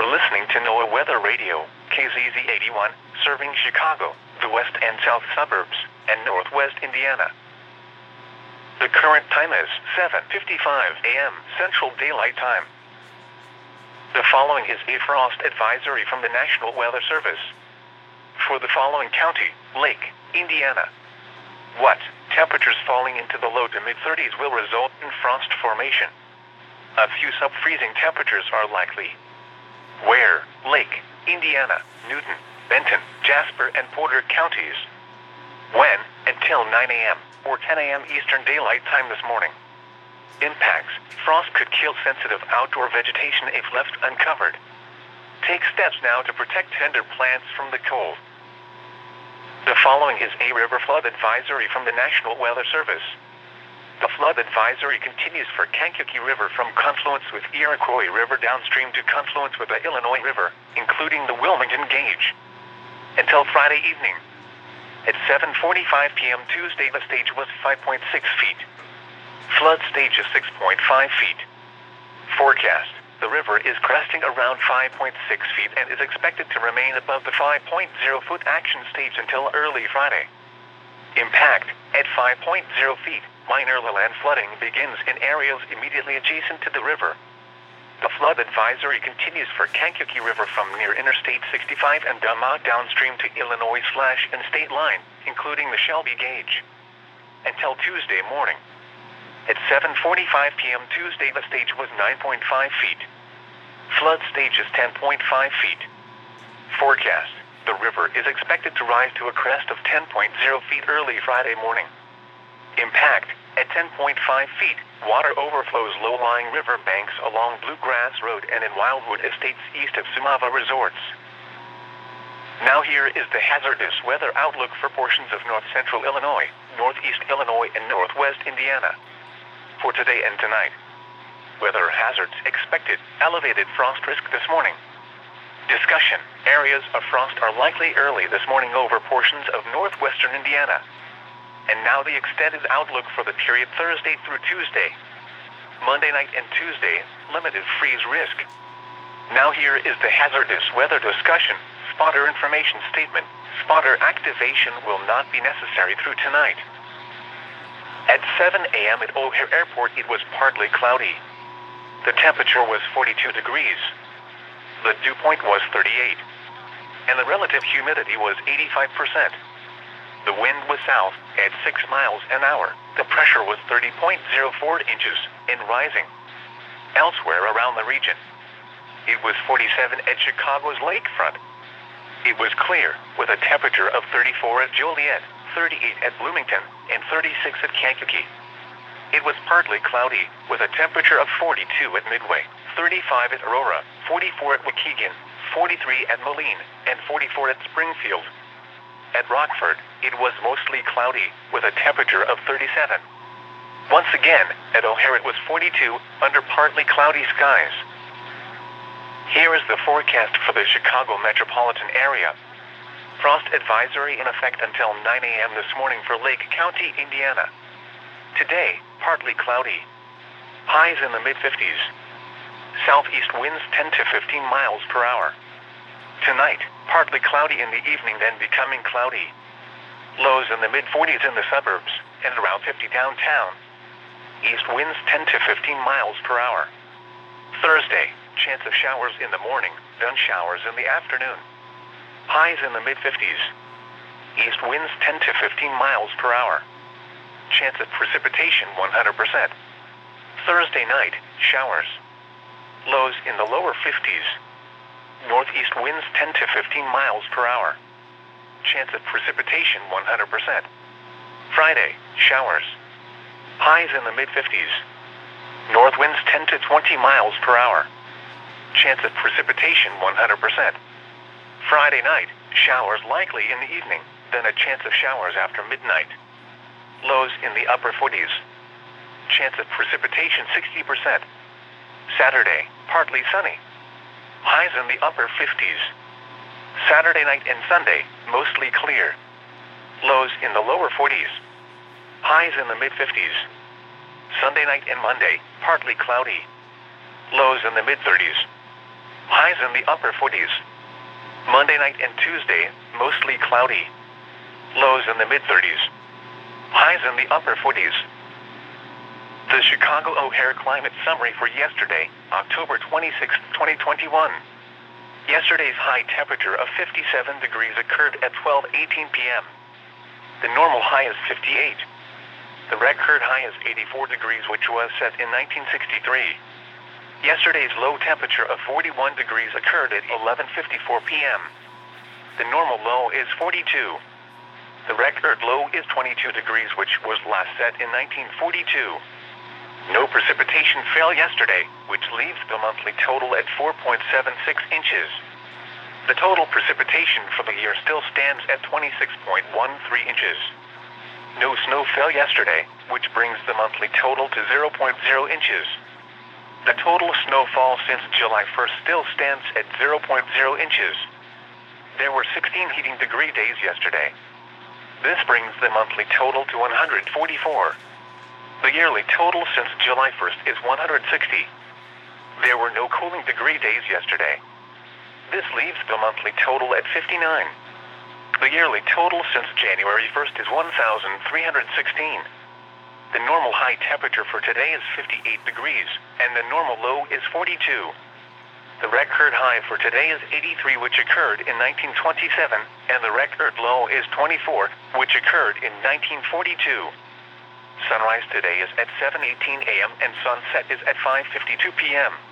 listening to NOAA Weather Radio, KZZ 81, serving Chicago, the west and south suburbs, and northwest Indiana. The current time is 7:55 a.m. Central Daylight Time. The following is a frost advisory from the National Weather Service. For the following county, Lake, Indiana. What? Temperatures falling into the low to mid-30s will result in frost formation. A few sub-freezing temperatures are likely. Where? Lake, Indiana, Newton, Benton, Jasper, and Porter counties. When? Until 9 a.m. or 10 a.m. Eastern Daylight Time this morning. Impacts. Frost could kill sensitive outdoor vegetation if left uncovered. Take steps now to protect tender plants from the cold. The following is a river flood advisory from the National Weather Service. The flood advisory continues for Kankakee River from confluence with Iroquois River downstream to confluence with the Illinois River, including the Wilmington Gauge, until Friday evening. At 7:45 p.m. Tuesday, the stage was 5.6 feet. Flood stage is 6.5 feet. Forecast. The river is cresting around 5.6 feet and is expected to remain above the 5.0-foot action stage until early Friday. Impact. At 5.0 feet, minor land flooding begins in areas immediately adjacent to the river. The flood advisory continues for Kankakee River from near Interstate 65 and Dumont downstream to Illinois/and state line, including the Shelby Gauge, until Tuesday morning. At 7:45 p.m. Tuesday, the stage was 9.5 feet. Flood stage is 10.5 feet. Forecast. The river is expected to rise to a crest of 10.0 feet early Friday morning. Impact. At 10.5 feet, water overflows low-lying river banks along Bluegrass Road and in Wildwood Estates east of Sumava Resorts. Now here is the hazardous weather outlook for portions of north-central Illinois, northeast Illinois, and northwest Indiana. For today and tonight. Weather hazards expected. Elevated frost risk this morning. Discussion. Areas of frost are likely early this morning over portions of northwestern Indiana. And now the extended outlook for the period Thursday through Tuesday. Monday night and Tuesday, limited freeze risk. Now here is the hazardous weather discussion. Spotter information statement. Spotter activation will not be necessary through tonight. At 7 a.m. at O'Hare Airport, it was partly cloudy. The temperature was 42 degrees. The dew point was 38. And the relative humidity was 85%. The wind was south at 6 miles an hour. The pressure was 30.04 inches and rising. Elsewhere around the region, it was 47 at Chicago's lakefront. It was clear with a temperature of 34 at Joliet, 38 at Bloomington, and 36 at Kankakee. It was partly cloudy, with a temperature of 42 at Midway, 35 at Aurora, 44 at Waukegan, 43 at Moline, and 44 at Springfield. At Rockford, it was mostly cloudy, with a temperature of 37. Once again, at O'Hare it was 42, under partly cloudy skies. Here is the forecast for the Chicago metropolitan area. Frost advisory in effect until 9 a.m. this morning for Lake County, Indiana. Today, partly cloudy. Highs in the mid-50s. Southeast winds 10 to 15 miles per hour. Tonight, partly cloudy in the evening, then becoming cloudy. Lows in the mid-40s in the suburbs, and around 50 downtown. East winds 10 to 15 miles per hour. Thursday, chance of showers in the morning, then showers in the afternoon. Highs in the mid-50s. East winds 10 to 15 miles per hour. Chance of precipitation 100%. Thursday night, showers. Lows in the lower 50s. Northeast winds 10 to 15 miles per hour. Chance of precipitation 100%. Friday, showers. Highs in the mid-50s. North winds 10 to 20 miles per hour. Chance of precipitation 100%. Friday night, showers likely in the evening, then a chance of showers after midnight. Lows in the upper 40s. Chance of precipitation 60%. Saturday, partly sunny. Highs in the upper 50s. Saturday night and Sunday, mostly clear. Lows in the lower 40s. Highs in the mid-50s. Sunday night and Monday, partly cloudy. Lows in the mid-30s. Highs Highs in the upper 40s. Monday night and Tuesday, mostly cloudy. Lows in the mid-30s. Highs in the upper 40s. The Chicago O'Hare Climate Summary for yesterday, October 26, 2021. Yesterday's high temperature of 57 degrees occurred at 12:18 p.m. The normal high is 58. The record high is 84 degrees, which was set in 1963. Yesterday's low temperature of 41 degrees occurred at 11:54 p.m. The normal low is 42. The record low is 22 degrees, which was last set in 1942. No precipitation fell yesterday, which leaves the monthly total at 4.76 inches. The total precipitation for the year still stands at 26.13 inches. No snow fell yesterday, which brings the monthly total to 0.0 inches. The total snowfall since July 1st still stands at 0.0 inches. There were 16 heating degree days yesterday. This brings the monthly total to 144. The yearly total since July 1st is 160. There were no cooling degree days yesterday. This leaves the monthly total at 59. The yearly total since January 1st is 1,316. The normal high temperature for today is 58 degrees, and the normal low is 42. The record high for today is 83, which occurred in 1927, and the record low is 24, which occurred in 1942. Sunrise today is at 7:18 a.m. and sunset is at 5:52 p.m.